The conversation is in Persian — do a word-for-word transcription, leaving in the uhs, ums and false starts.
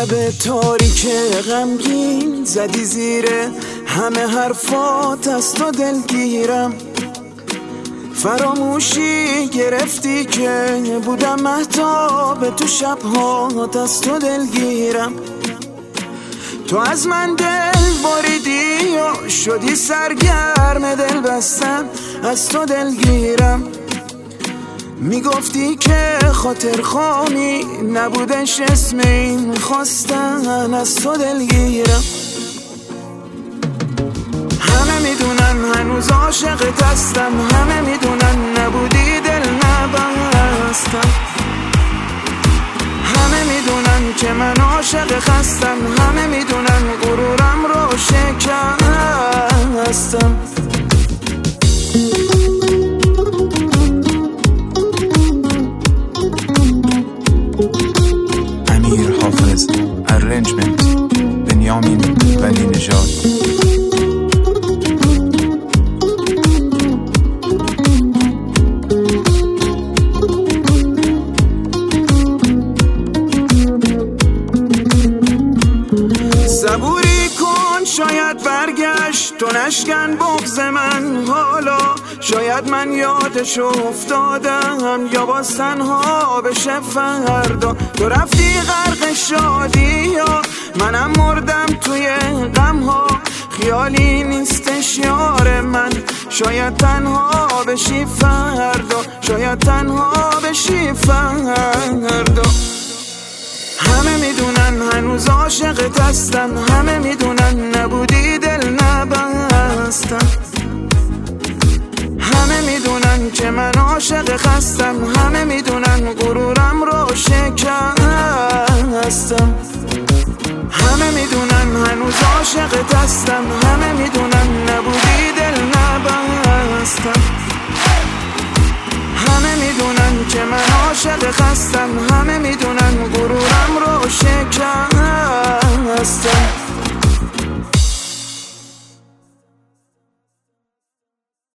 شب تاریک غمگین زدی زیر همه حرفات، از تو دلگیرم. فراموشی گرفتی که بودم مهتاب تو شبهات، از تو دلگیرم. تو از من دل باریدی و شدی سرگرم دل بستن، از تو دلگیرم. میگفتی که خاطر خوامی نبودش اسم این خواستن، از تو دلگیرم. همه میدونن هنوز عاشقت هستم، همه میدونن نبودی دل نبستم. همه میدونن که من عاشق خستم، همه میدونن غرورم رو شکستم. امیر حافظ، ارنجمنت بنیامین ولی نژاد. صبوری کن شاید برگشت تو نشکن بغض من حالا. شاید من یادش افتادم یا باز تنها بشه فردا. تو رفتی غرق شادی یا منم مردم توی غم ها. خیالی نیستش یار من، شاید تنها بشی فردا، شاید تنها بشی فردا. همه میدونن هنوز عاشقت هستم، همه میدونن نبودی دل نبستم. همه میدونن که من عاشق خستم، همه میدونن غرورم رو شکستم. همه میدونن هنوز عاشقت هستم، همه میدونن نبودی دل نبستم. همه میدونن که من عاشق خستم، همه میدونن